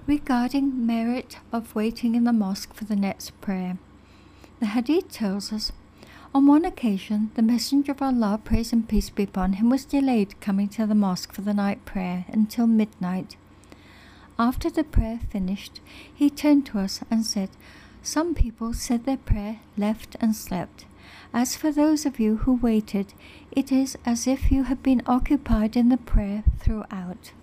Regarding merit of waiting in the mosque for the next prayer, the Hadith tells us, on one occasion, the Messenger of Allah, praise and peace be upon him, was delayed coming to the mosque for the night prayer until midnight. After the prayer finished, he turned to us and said, "Some people said their prayer, left and slept. As for those of you who waited, it is as if you had been occupied in the prayer throughout."